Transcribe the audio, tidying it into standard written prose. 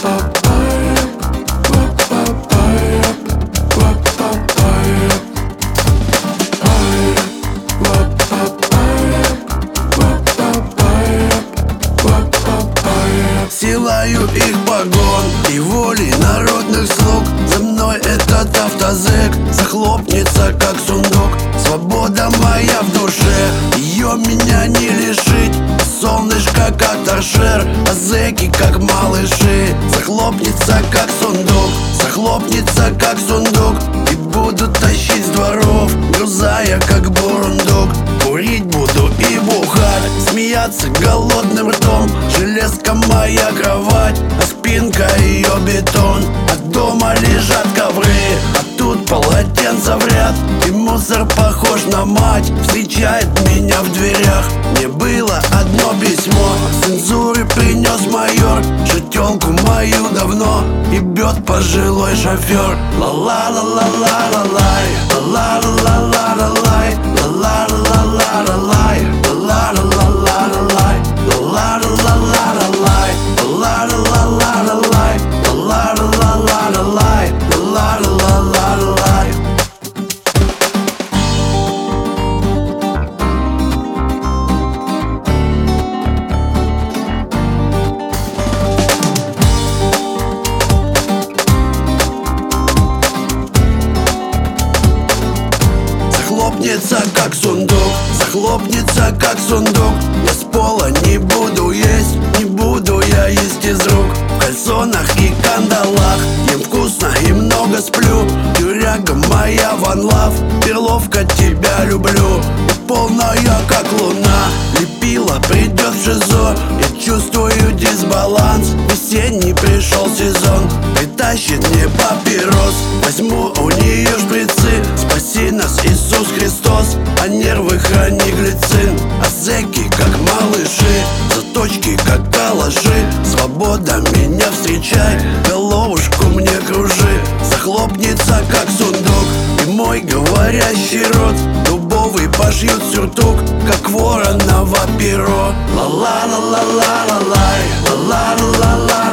Силою их погон и волей народных слуг за мной этот автозэк захлопнется, как сундук. Свобода моя в душе, ее меня не лишить. Солнышко, как торшер, а зэки, как малыши. Захлопнется, как сундук, захлопнется, как сундук. И буду тащить с дворов, грузая, как бурундук. Курить буду и бухать, смеяться голодным ртом. Железка моя кровать, а спинка ее бетон. От дома лежат ковры, а тут полотенца в ряд. И мусор похож на мать, встречает меня в дверях. Мне было одно письмо, цензуры принес майор. Шутелку мою давно и бьет пожилой шофер. Ла-ла-ла-ла-ла-ла-лай, ла-ла-ла-ла-ла-лай, ла-ла-ла-ла-ла-лай, ла-ла-ла-ла-ла-лай, ла-ла-ла-ла-ла-лай, ла-ла-ла-ла-ла-лай, ла-ла-ла-ла-ла-лай, ла-ла-ла-ла-ла-лай. Захлопнется, как сундук, захлопнется, как сундук. Я с пола не буду есть, не буду я есть из рук. В кальсонах и кандалах ем вкусно и много сплю. Тюряга моя one love, перловка, тебя люблю. И полная, как луна, лепила придет в ШИЗО. Я чувствую дисбаланс, весенний пришел сезон. Притащит мне папирос, возьму у нее шприцы. Спаси нас, Иисус Христос, а нервы храни глицин. А зэки, как малыши, заточки, как калаши. Свобода, меня встречай, головушку мне кружи. Захлопнется, как сундук, и мой говорящий рот. Дубовый пошьют сюртук, как вороново перо. Ла-ла-ла-ла-ла-лай, ла-ла-ла-ла-лай.